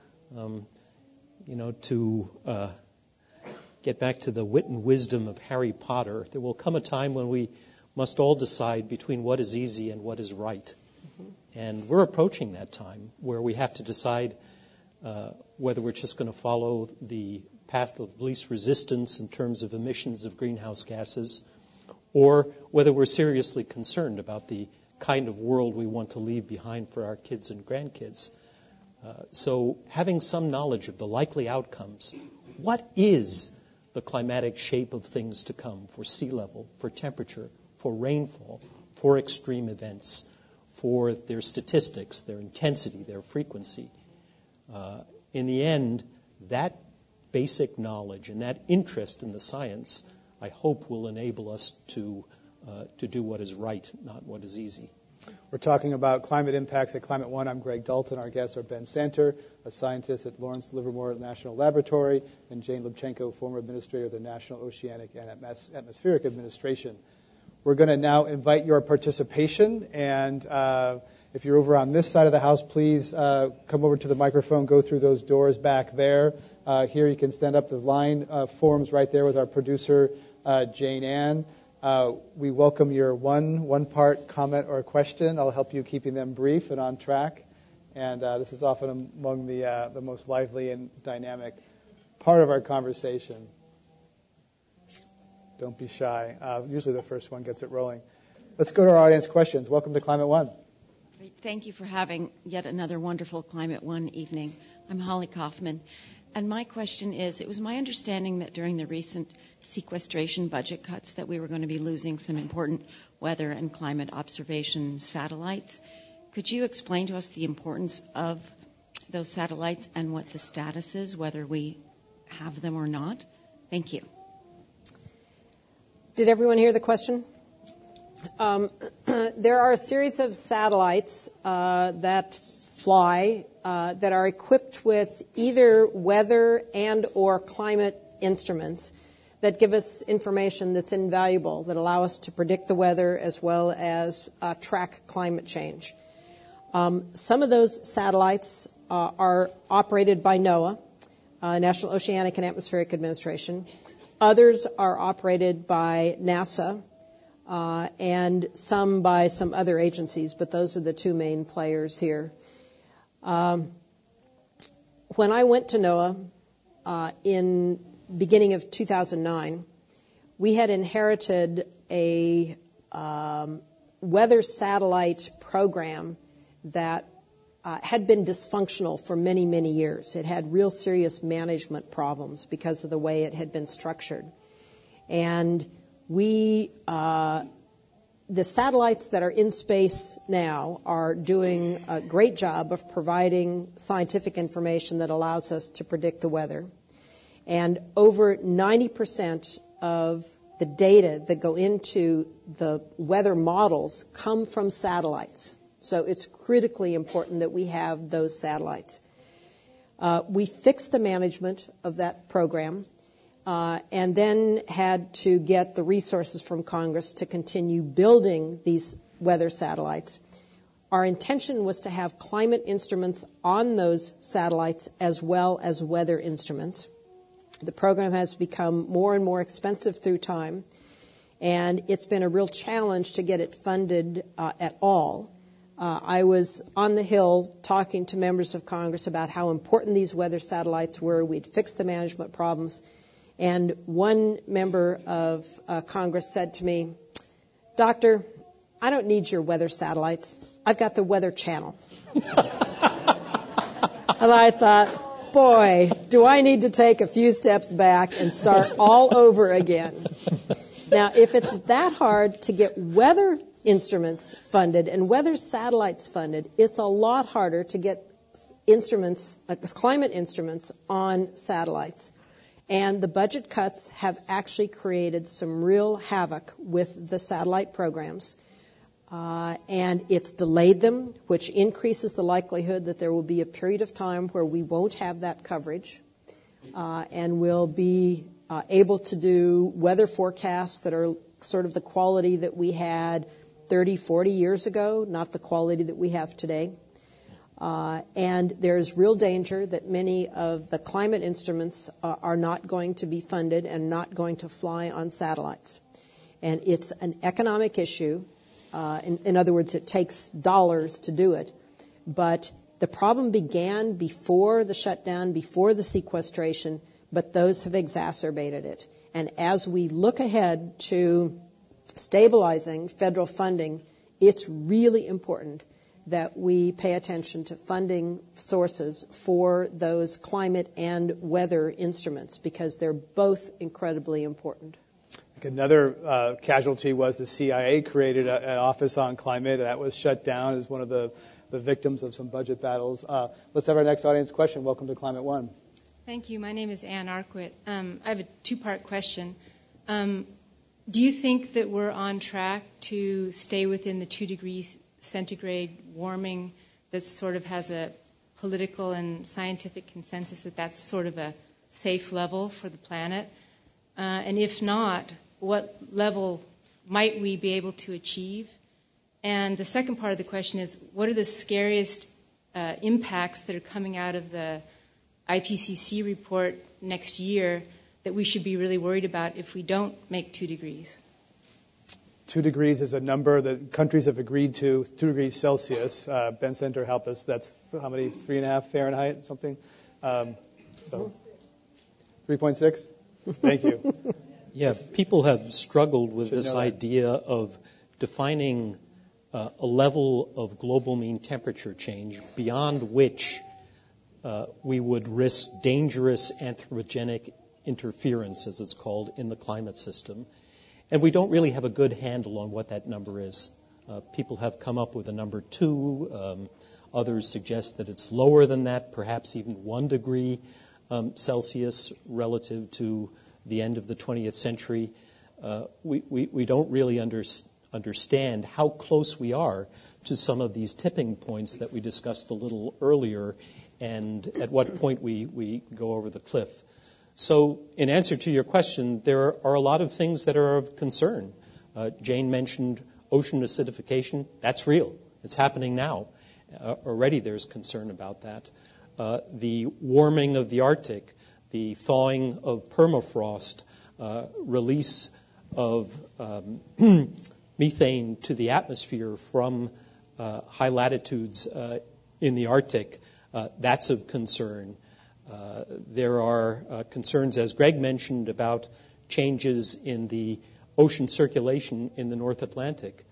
to get back to the wit and wisdom of Harry Potter, there will come a time when we must all decide between what is easy and what is right. Mm-hmm. And we're approaching that time where we have to decide whether we're just going to follow the path of least resistance in terms of emissions of greenhouse gases, or whether we're seriously concerned about the kind of world we want to leave behind for our kids and grandkids. So having some knowledge of the likely outcomes, what is the climatic shape of things to come for sea level, for temperature, for rainfall, for extreme events, for their statistics, their intensity, their frequency. In the end, that basic knowledge and that interest in the science, I hope, will enable us to do what is right, not what is easy. We're talking about climate impacts at Climate One. I'm Greg Dalton. Our guests are Ben Santer, a scientist at Lawrence Livermore National Laboratory, and Jane Lubchenco, former administrator of the National Oceanic and Atmospheric Administration. We're going to now invite your participation, and if you're over on this side of the house, please come over to the microphone, go through those doors back there. Here you can stand up. The line forms right there with our producer, Jane Ann. We welcome your one-part comment or question. I'll help you keeping them brief and on track. And this is often among the most lively and dynamic part of our conversation. Don't be shy. Usually the first one gets it rolling. Let's go to our audience questions. Welcome to Climate One. Thank you for having yet another wonderful Climate One evening. I'm Holly Kaufman. And my question is, it was my understanding that during the recent sequestration budget cuts that we were going to be losing some important weather and climate observation satellites. Could you explain to us the importance of those satellites and what the status is, whether we have them or not? Thank you. Did everyone hear the question? There are a series of satellites that fly that are equipped with either weather and or climate instruments that give us information that's invaluable, that allow us to predict the weather as well as track climate change. Some of those satellites are operated by NOAA, National Oceanic and Atmospheric Administration. Others are operated by NASA, and some by some other agencies, but those are the two main players here. When I went to NOAA in beginning of 2009, we had inherited a weather satellite program that had been dysfunctional for many, many years. It had real serious management problems because of the way it had been structured. And the satellites that are in space now are doing a great job of providing scientific information that allows us to predict the weather. And over 90% of the data that go into the weather models come from satellites. So it's critically important that we have those satellites. We fixed the management of that program and then had to get the resources from Congress to continue building these weather satellites. Our intention was to have climate instruments on those satellites as well as weather instruments. The program has become more and more expensive through time, and it's been a real challenge to get it funded at all. I was on the Hill talking to members of Congress about how important these weather satellites were. We'd fixed the management problems. And one member of Congress said to me, "Doctor, I don't need your weather satellites. I've got the Weather Channel." And I thought, boy, do I need to take a few steps back and start all over again. Now, if it's that hard to get weather instruments funded and weather satellites funded, it's a lot harder to get instruments, climate instruments on satellites. And the budget cuts have actually created some real havoc with the satellite programs. and it's delayed them, which increases the likelihood that there will be a period of time where we won't have that coverage, and we'll be able to do weather forecasts that are sort of the quality that we had 30, 40 years ago, not the quality that we have today. And there's real danger that many of the climate instruments are not going to be funded and not going to fly on satellites. And it's an economic issue. In other words, it takes dollars to do it. But the problem began before the shutdown, before the sequestration, but those have exacerbated it. And as we look ahead to stabilizing federal funding, it's really important that we pay attention to funding sources for those climate and weather instruments, because they're both incredibly important. Another casualty was the CIA created an office on climate. That was shut down as one of the victims of some budget battles. Let's have our next audience question. Welcome to Climate One. Thank you. My name is Ann Arquette. I have a two-part question. Do you think that we're on track to stay within the 2 degrees centigrade warming that sort of has a political and scientific consensus that that's sort of a safe level for the planet? And if not, what level might we be able to achieve? And the second part of the question is, what are the scariest impacts that are coming out of the IPCC report next year that we should be really worried about if we don't make 2 degrees? 2 degrees is a number that countries have agreed to, 2 degrees Celsius. Ben Center, help us. That's how many? 3.5 Fahrenheit, something? So 3.6? Thank you. Yeah, people have struggled with this idea of defining a level of global mean temperature change beyond which we would risk dangerous anthropogenic interference, as it's called, in the climate system. And we don't really have a good handle on what that number is. People have come up with a number 2. Others suggest that it's lower than that, perhaps even 1 degree Celsius relative to the end of the 20th century. We don't really understand how close we are to some of these tipping points that we discussed a little earlier, and at what point we go over the cliff. So in answer to your question, there are a lot of things that are of concern. Jane mentioned ocean acidification. That's real. It's happening now. Already there's concern about that. The warming of the Arctic, the thawing of permafrost, release of methane to the atmosphere from high latitudes in the Arctic, that's of concern. There are concerns, as Greg mentioned, about changes in the ocean circulation in the North Atlantic.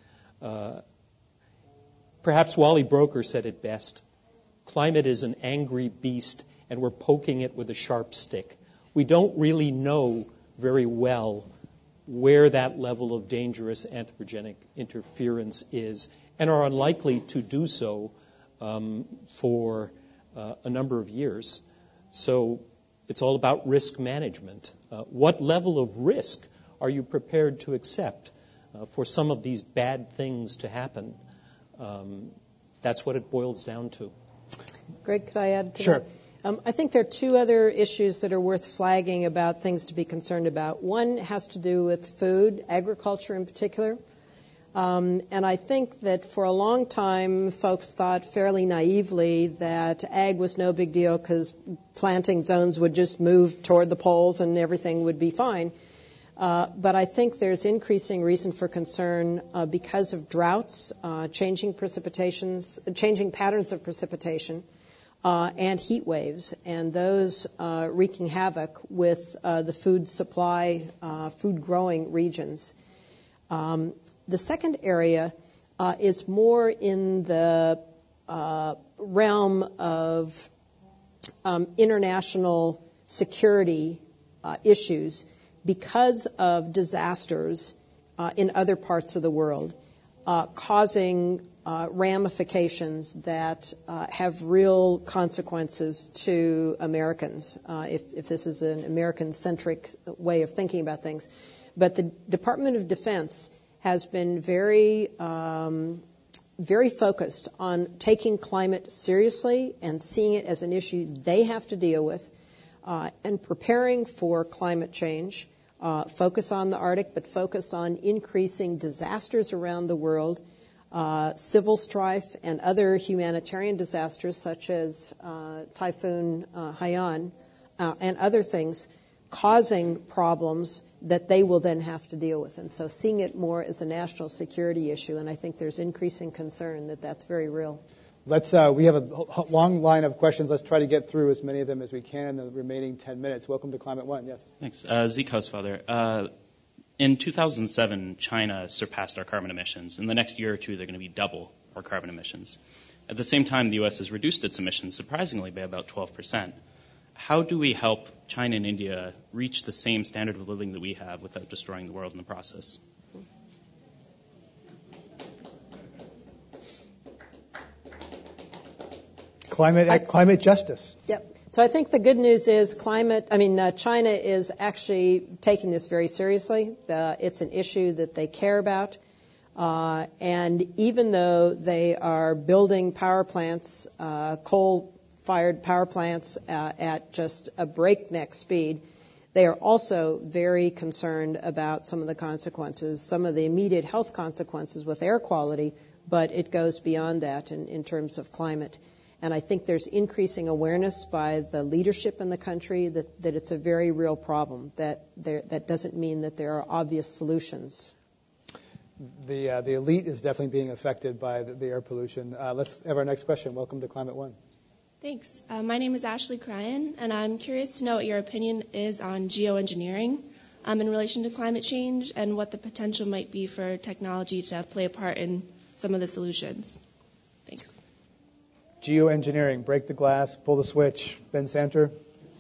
Perhaps Wally Broker said it best. Climate is an angry beast, and we're poking it with a sharp stick. We don't really know very well where that level of dangerous anthropogenic interference is, and are unlikely to do so for a number of years. So it's all about risk management. What level of risk are you prepared to accept for some of these bad things to happen? That's what it boils down to. Greg, could I add to Sure. that? I think there are 2 other issues that are worth flagging about things to be concerned about. One has to do with food, agriculture in particular. And I think that for a long time, folks thought fairly naively that ag was no big deal because planting zones would just move toward the poles and everything would be fine. But I think there's increasing reason for concern because of droughts, changing patterns of precipitation, and heat waves, and those wreaking havoc with the food supply, food growing regions. The second area is more in the realm of international security issues because of disasters in other parts of the world, causing ramifications that have real consequences to Americans, if this is an American-centric way of thinking about things. But the Department of Defense has been very focused on taking climate seriously and seeing it as an issue they have to deal with, and preparing for climate change. Focus on the Arctic, but focus on increasing disasters around the world, civil strife and other humanitarian disasters such as Typhoon Haiyan and other things, causing problems that they will then have to deal with. And so seeing it more as a national security issue, and I think there's increasing concern that that's very real. We have a long line of questions. Let's try to get through as many of them as we can in the remaining 10 minutes. Welcome to Climate One. Yes. Thanks. Zeke Hausfather. In 2007, China surpassed our carbon emissions. In the next year or two, they're going to be double our carbon emissions. At the same time, the U.S. has reduced its emissions, surprisingly, by about 12%. How do we help China and India reach the same standard of living that we have without destroying the world in the process? Climate justice. Yep. So I think the good news is China is actually taking this very seriously. It's an issue that they care about. And even though they are building power plants, coal-fired power plants at just a breakneck speed, they are also very concerned about some of the consequences, some of the immediate health consequences with air quality, but it goes beyond that in terms of climate. And I think there's increasing awareness by the leadership in the country that it's a very real problem, that doesn't mean that there are obvious solutions. The elite is definitely being affected by the air pollution. Let's have our next question. Welcome to Climate One. Thanks. My name is Ashley Cryan, and I'm curious to know what your opinion is on geoengineering in relation to climate change and what the potential might be for technology to play a part in some of the solutions. Thanks. Geoengineering, break the glass, pull the switch. Ben Santer?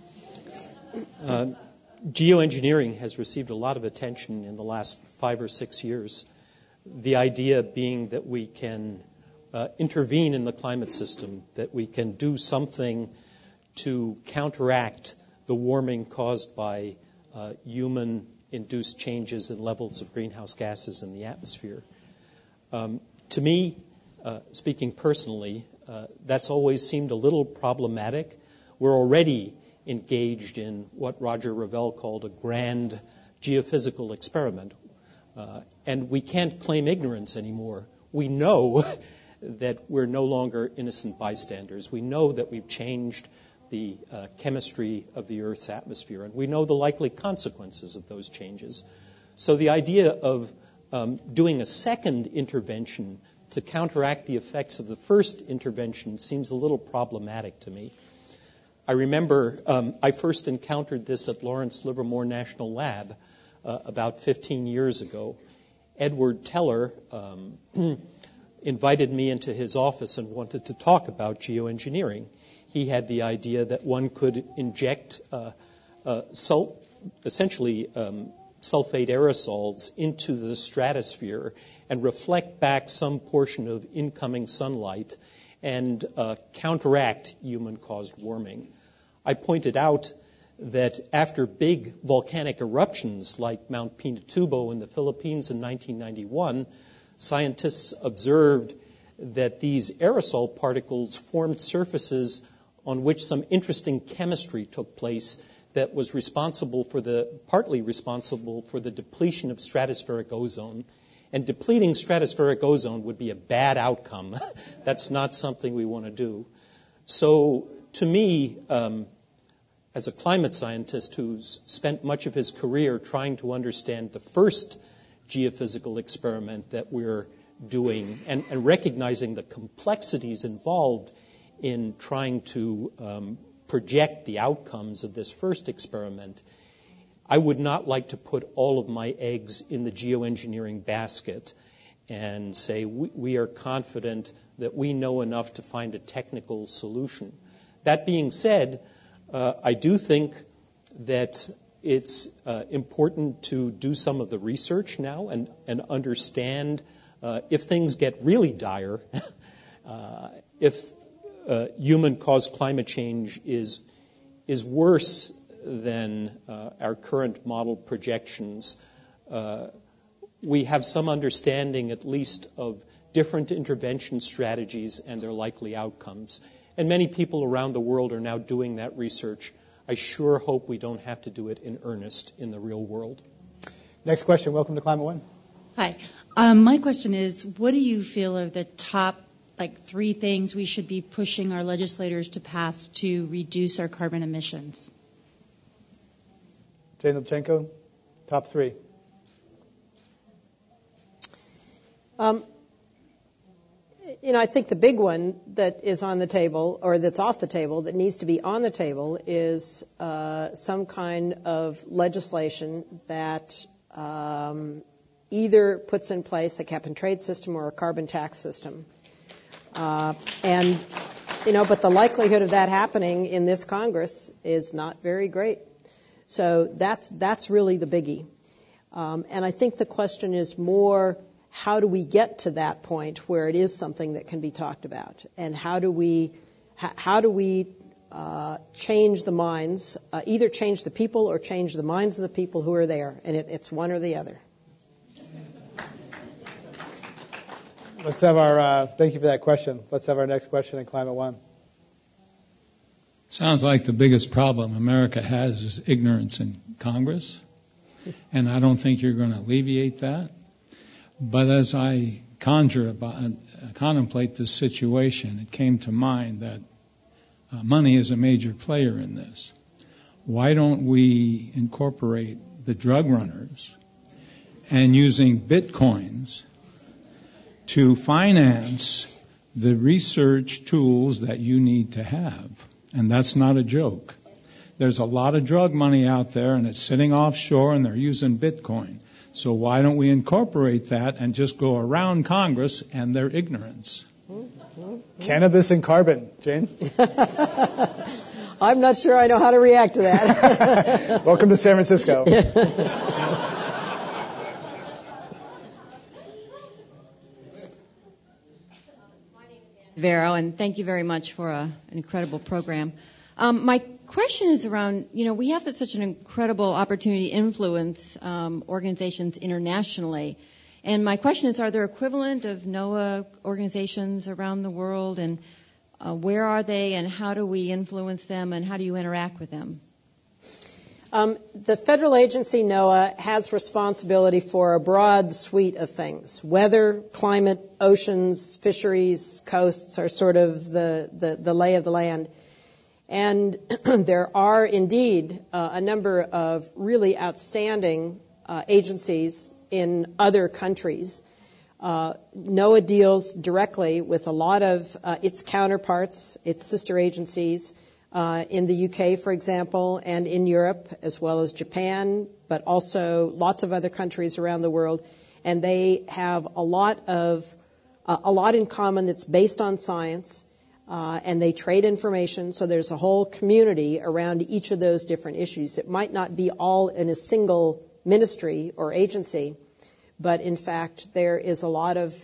Geoengineering has received a lot of attention in the last 5 or 6 years. The idea being that we can intervene in the climate system, that we can do something to counteract the warming caused by human-induced changes in levels of greenhouse gases in the atmosphere. To me, speaking personally, that's always seemed a little problematic. We're already engaged in what Roger Revelle called a grand geophysical experiment. And we can't claim ignorance anymore. We know that we're no longer innocent bystanders. We know that we've changed the chemistry of the Earth's atmosphere, and we know the likely consequences of those changes. So the idea of doing a second intervention to counteract the effects of the first intervention seems a little problematic to me. I remember I first encountered this at Lawrence Livermore National Lab about 15 years ago. Edward Teller invited me into his office and wanted to talk about geoengineering. He had the idea that one could inject essentially sulfate aerosols into the stratosphere and reflect back some portion of incoming sunlight and counteract human-caused warming. I pointed out that after big volcanic eruptions like Mount Pinatubo in the Philippines in 1991, scientists observed that these aerosol particles formed surfaces on which some interesting chemistry took place that was partly responsible for the depletion of stratospheric ozone. And depleting stratospheric ozone would be a bad outcome. That's not something we want to do. So to me, as a climate scientist who's spent much of his career trying to understand the first geophysical experiment that we're doing and recognizing the complexities involved in trying to project the outcomes of this first experiment, I would not like to put all of my eggs in the geoengineering basket and say we are confident that we know enough to find a technical solution. That being said, I do think that it's important to do some of the research now and understand if things get really dire, if human-caused climate change is worse than our current model projections, we have some understanding at least of different intervention strategies and their likely outcomes. And many people around the world are now doing that research. I sure hope we don't have to do it in earnest in the real world. Next question. Welcome to Climate One. Hi. My question is, what do you feel are the top, 3 things we should be pushing our legislators to pass to reduce our carbon emissions? Jane Lubchenco, top 3. I think the big one that is on the table, or that's off the table, that needs to be on the table is some kind of legislation that either puts in place a cap-and-trade system or a carbon tax system. But the likelihood of that happening in this Congress is not very great. So that's really the biggie. And I think the question is more, how do we get to that point where it is something that can be talked about? And how do we change the minds, either change the people or change the minds of the people who are there? And it's one or the other. Let's have our, thank you for that question. Let's have our next question in Climate One. Sounds like the biggest problem America has is ignorance in Congress. And I don't think you're going to alleviate that. But as I contemplate this situation, it came to mind that money is a major player in this. Why don't we incorporate the drug runners and using bitcoins to finance the research tools that you need to have? And that's not a joke. There's a lot of drug money out there, and it's sitting offshore, and they're using Bitcoin. So why don't we incorporate that and just go around Congress and their ignorance? Cannabis and carbon. Jane? I'm not sure I know how to react to that. Welcome to San Francisco. Vero, and thank you very much for an incredible program. My question is around, we have such an incredible opportunity to influence organizations internationally. And my question is, are there equivalent of NOAA organizations around the world, and where are they, and how do we influence them, and how do you interact with them? The federal agency, NOAA, has responsibility for a broad suite of things. Weather, climate, oceans, fisheries, coasts are sort of the lay of the land. And there are indeed a number of really outstanding agencies in other countries. NOAA deals directly with a lot of its counterparts, its sister agencies, in the UK, for example, and in Europe, as well as Japan, but also lots of other countries around the world. And they have a lot in common that's based on science, and they trade information. So there's a whole community around each of those different issues. It might not be all in a single ministry or agency, but in fact, there is a lot of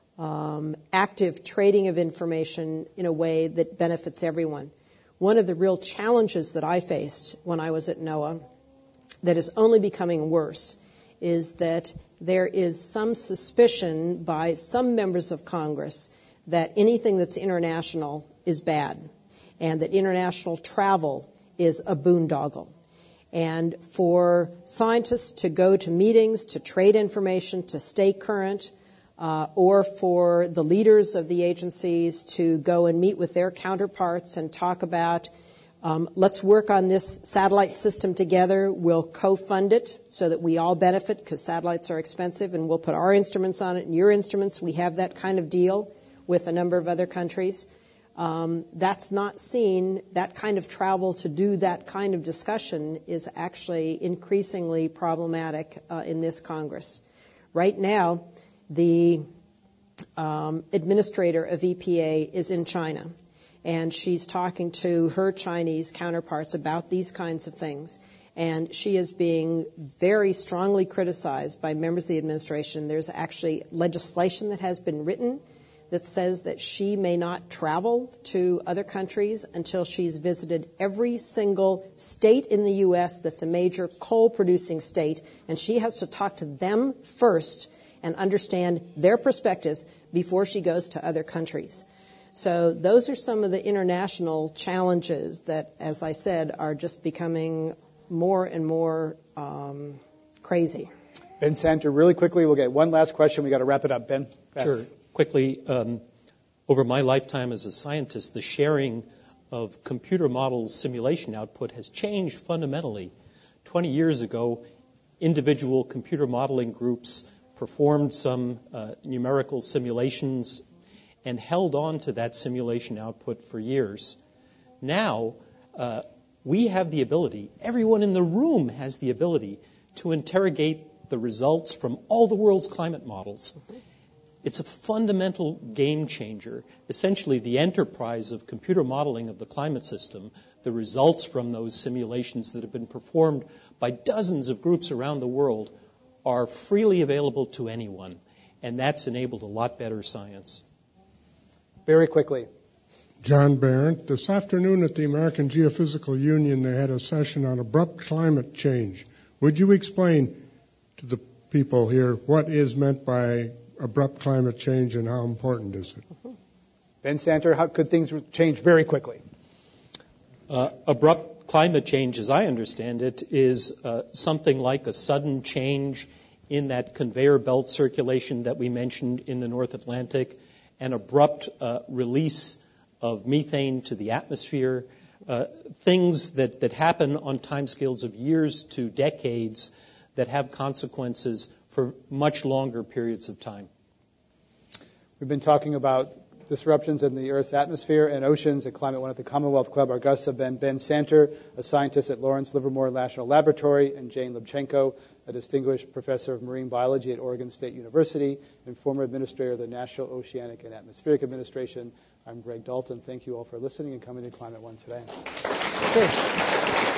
active trading of information in a way that benefits everyone. One of the real challenges that I faced when I was at NOAA that is only becoming worse is that there is some suspicion by some members of Congress that anything that's international is bad and that international travel is a boondoggle. And for scientists to go to meetings, to trade information, to stay current, or for the leaders of the agencies to go and meet with their counterparts and talk about, let's work on this satellite system together. We'll co-fund it so that we all benefit because satellites are expensive, and we'll put our instruments on it and your instruments. We have that kind of deal with a number of other countries. That's not seen. That kind of travel to do that kind of discussion is actually increasingly problematic in this Congress. Right now, the administrator of EPA is in China, and she's talking to her Chinese counterparts about these kinds of things. And she is being very strongly criticized by members of the administration. There's actually legislation that has been written that says that she may not travel to other countries until she's visited every single state in the U.S. that's a major coal-producing state, and she has to talk to them first and understand their perspectives before she goes to other countries. So those are some of the international challenges that, as I said, are just becoming more and more crazy. Ben Santer, really quickly, we'll get one last question. We've got to wrap it up. Ben? Sure. Quickly, over my lifetime as a scientist, the sharing of computer model simulation output has changed fundamentally. 20 years ago, individual computer modeling groups performed some numerical simulations and held on to that simulation output for years. Now, we have the ability, everyone in the room has the ability to interrogate the results from all the world's climate models. It's a fundamental game changer. Essentially, the enterprise of computer modeling of the climate system, the results from those simulations that have been performed by dozens of groups around the world, are freely available to anyone. And that's enabled a lot better science. Very quickly. John Barrett. This afternoon at the American Geophysical Union, they had a session on abrupt climate change. Would you explain to the people here what is meant by abrupt climate change and how important is it? Ben Santer, how could things change very quickly? Abrupt climate change, as I understand it, is something like a sudden change in that conveyor belt circulation that we mentioned in the North Atlantic, an abrupt release of methane to the atmosphere, things that happen on timescales of years to decades that have consequences for much longer periods of time. We've been talking about disruptions in the Earth's atmosphere and oceans at Climate One at the Commonwealth Club. Our guests have been Ben Santer, a scientist at Lawrence Livermore National Laboratory, and Jane Lubchenco, a distinguished professor of marine biology at Oregon State University and former administrator of the National Oceanic and Atmospheric Administration. I'm Greg Dalton. Thank you all for listening and coming to Climate One today. Okay.